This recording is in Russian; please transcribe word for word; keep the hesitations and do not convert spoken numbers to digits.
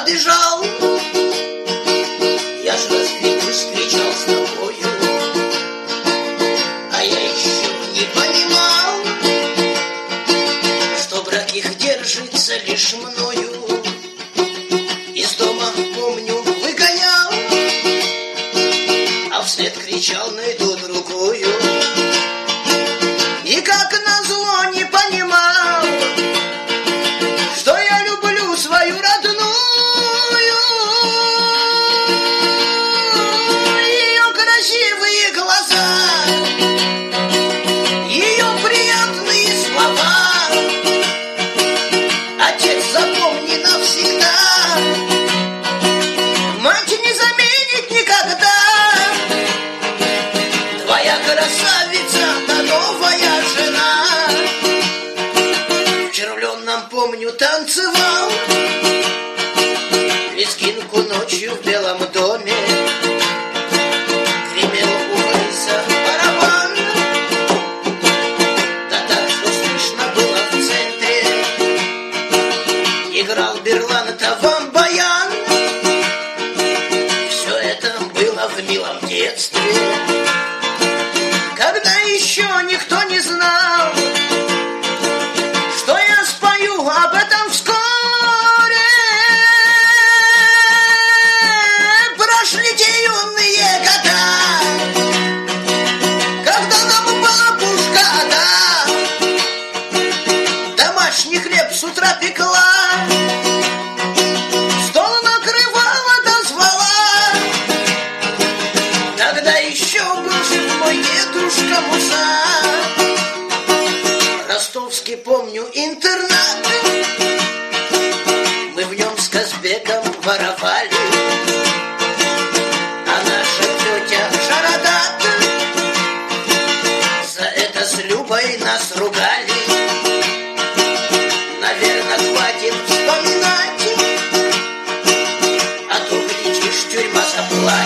побежал. Я ж разве не встречал с тобою, а я еще не понимал, что брак их держится лишь мною. Из дома, помню, выгонял, а вслед кричал: найду другую. И как назло не понимал, что я люблю свою родную. Ее красивые глаза, ее приятные слова. Отец, запомни навсегда, мать не заменит никогда. Твоя красавица, да новая жена. В червленном, помню, танцевал лезгинку ночью в Белом доме. Гремел у Бориса барабан, да так, что слышно было в центре. Играл Берлан Тавам баян. Все это было в милом детстве, когда еще никто не знал, что я спою об этом вскоре. Прошли те юные года, когда нам бабушка, да, домашний хлеб с утра пекла, стол накрывала да звала. Тогда еще был жив мой дедушка Муса. Ростовский, помню, интернат, мы в нем с Казбеком воровали, а наша тетя Шарадат за это с Любой нас ругали. Наверное, хватит вспоминать, а то, глядишь, тюрьма заплатит.